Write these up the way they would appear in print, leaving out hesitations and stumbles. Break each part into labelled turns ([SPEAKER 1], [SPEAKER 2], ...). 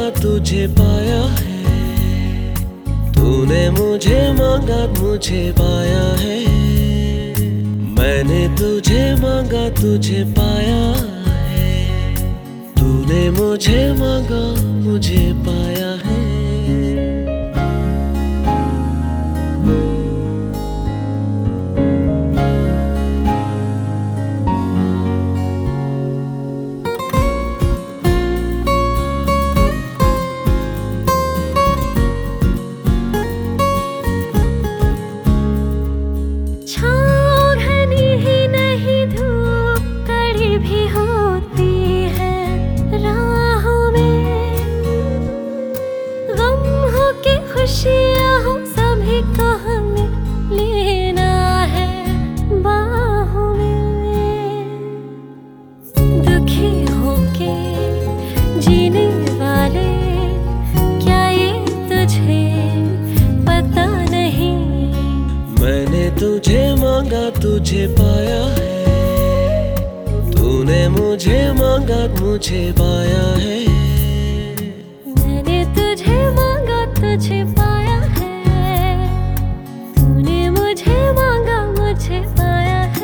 [SPEAKER 1] तुझे पाया है, तूने मुझे मांगा मुझे पाया है। मैंने तुझे मांगा तुझे पाया है, तूने मुझे मांगा मुझे पाया है।
[SPEAKER 2] खुशियाँ हो सभी को हमें लेना है बाहों में। दुखी होके जीने वाले क्या ये तुझे पता नहीं।
[SPEAKER 1] मैंने तुझे मांगा तुझे पाया है, तूने मुझे मांगा मुझे पाया है।
[SPEAKER 2] मैंने तुझे मांगा तुझे पाया है, तूने मुझे मांगा मुझे पाया है।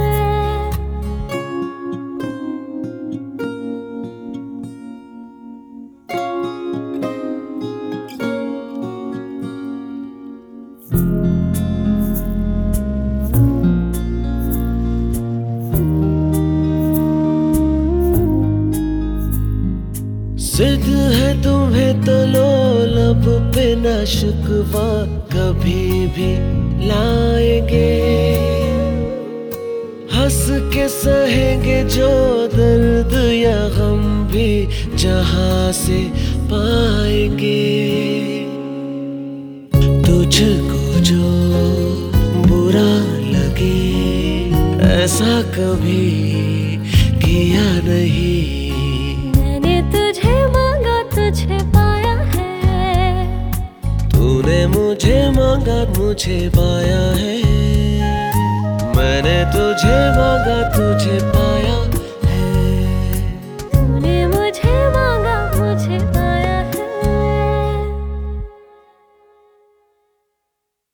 [SPEAKER 1] जिद है तुम्हें तो लो लब पे ना शिकवा कभी भी लाएंगे। हंस के सहेंगे जो दर्द या गम भी जहां से पाएंगे। तुझको जो बुरा लगे ऐसा कभी किया नहीं।
[SPEAKER 2] तुझे पाया है,
[SPEAKER 1] तूने मुझे मांगा मुझे पाया है। मैंने तुझे मांगा तुझे पाया।